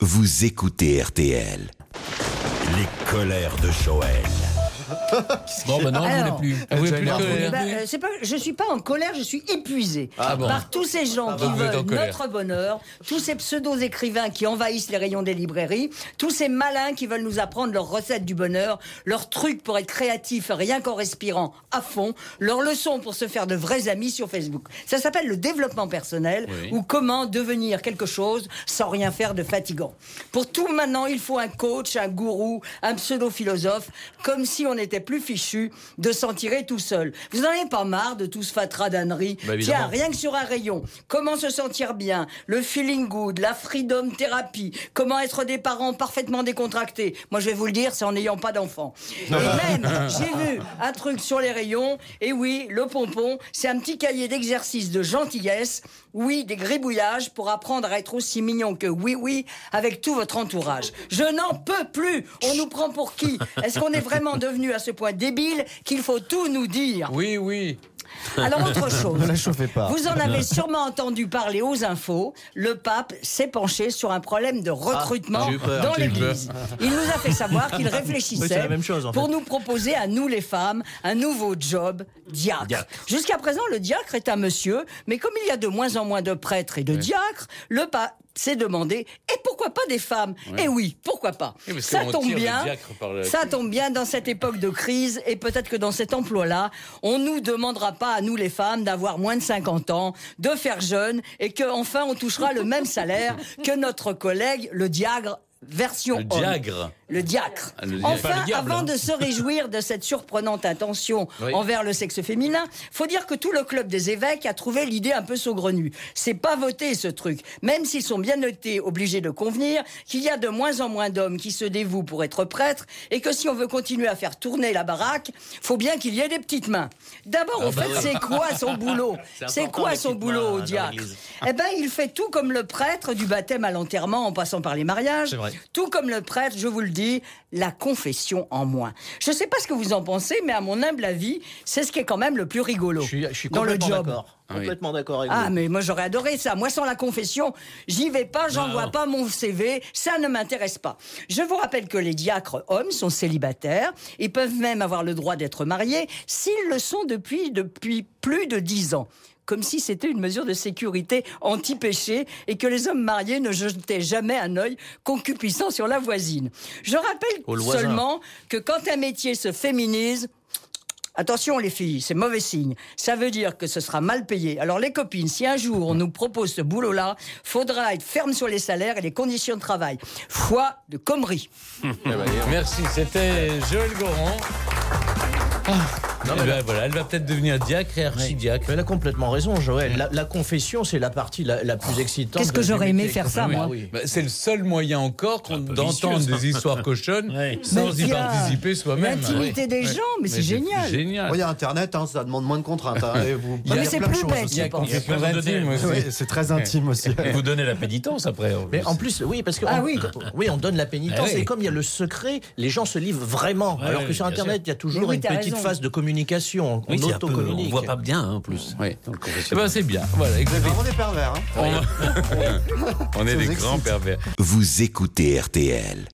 Vous écoutez RTL. Les colères de Joël. Bon, non, Alors, vous voulez plus je suis pas en colère, je suis épuisée par tous ces gens qui vous êtes en veulent colère. notre bonheur, tous ces pseudo-écrivains qui envahissent les rayons des librairies, tous ces malins qui veulent nous apprendre leurs recettes du bonheur, leurs trucs pour être créatifs rien qu'en respirant à fond, leurs leçons pour se faire de vrais amis sur Facebook. Ça s'appelle le développement personnel ou comment devenir quelque chose sans rien faire de fatigant. Pour tout maintenant, il faut un coach, un gourou, un pseudo-philosophe, comme si on n'était plus fichu de s'en tirer tout seul. Vous n'en avez pas marre de tout ce fatras d'ânerie? Tiens, rien que sur un rayon, comment se sentir bien, le feeling good, la freedom thérapie, comment être des parents parfaitement décontractés. Moi, je vais vous le dire, c'est en n'ayant pas d'enfants. Et même, j'ai vu un truc sur les rayons, et oui, le pompon, c'est un petit cahier d'exercices de gentillesse, oui, des gribouillages pour apprendre à être aussi mignon que oui, avec tout votre entourage. Je n'en peux plus. On nous prend pour qui? Est-ce qu'on est vraiment devenu à ce point débile qu'il faut tout nous dire? Oui. Alors, autre chose. Ne la chauffez pas. Vous en avez sûrement entendu parler aux infos. Le pape s'est penché sur un problème de recrutement dans l'Église. Il nous a fait savoir qu'il réfléchissait c'est la même chose, en fait. pour nous proposer à nous les femmes un nouveau job, diacre. Jusqu'à présent, le diacre est un monsieur, mais comme il y a de moins en moins de prêtres et de diacres, le pape s'est demandé, et pourquoi pas des femmes? Et oui, pourquoi pas? Ça tombe bien dans cette époque de crise, et peut-être que dans cet emploi-là, on nous demandera pas à nous les femmes d'avoir moins de 50 ans, de faire jeune, et qu'enfin on touchera le même salaire que notre collègue, le diagre, version homme. Le diacre. Enfin, avant de se réjouir de cette surprenante intention envers le sexe féminin, faut dire que tout le club des évêques a trouvé l'idée un peu saugrenue. C'est pas voté ce truc, même s'ils sont bien notés, obligés de convenir qu'il y a de moins en moins d'hommes qui se dévouent pour être prêtres et que si on veut continuer à faire tourner la baraque, faut bien qu'il y ait des petites mains. D'abord, c'est quoi son boulot? C'est quoi son boulot au diacre? Eh ben, il fait tout comme le prêtre, du baptême à l'enterrement en passant par les mariages. Tout comme le prêtre, je vous le dis, la confession en moins. Je ne sais pas ce que vous en pensez, mais à mon humble avis, c'est ce qui est quand même le plus rigolo Je suis dans le complètement job. d'accord. Complètement d'accord avec vous. Ah, mais moi j'aurais adoré ça. Moi, sans la confession, j'y vais pas, j'envoie pas mon CV, ça ne m'intéresse pas. Je vous rappelle que les diacres hommes sont célibataires. Ils peuvent même avoir le droit d'être mariés s'ils le sont depuis plus de 10 ans. Comme si c'était une mesure de sécurité anti-péché et que les hommes mariés ne jetaient jamais un œil concupiscent sur la voisine. Je rappelle seulement que quand un métier se féminise, attention les filles, c'est mauvais signe. Ça veut dire que ce sera mal payé. Alors les copines, si un jour on nous propose ce boulot-là, faudra être ferme sur les salaires et les conditions de travail. Foi de conneries. Merci, c'était Joël Goron. Elle va peut-être devenir diacre et archidiacre. Elle a complètement raison, Joël. La confession, c'est la partie la plus excitante. Qu'est-ce que j'aurais aimé faire ça, moi? C'est le seul moyen encore d'entendre des histoires cochonnes sans y participer soi-même. L'intimité des gens, mais c'est génial. Il y a Internet, ça demande moins de contraintes. Mais c'est plus bête, Il y a je pense. confession intime aussi. C'est très intime aussi. Et vous donnez la pénitence après. Mais en plus, oui, parce que on donne la pénitence. Et comme il y a le secret, les gens se livrent vraiment. Alors que sur Internet, il y a toujours une petite phase de communication. On auto-communique. On voit pas bien, en plus. Oui. C'est bien. Voilà, exactement. Vraiment des pervers. On est des grands pervers. Vous écoutez RTL.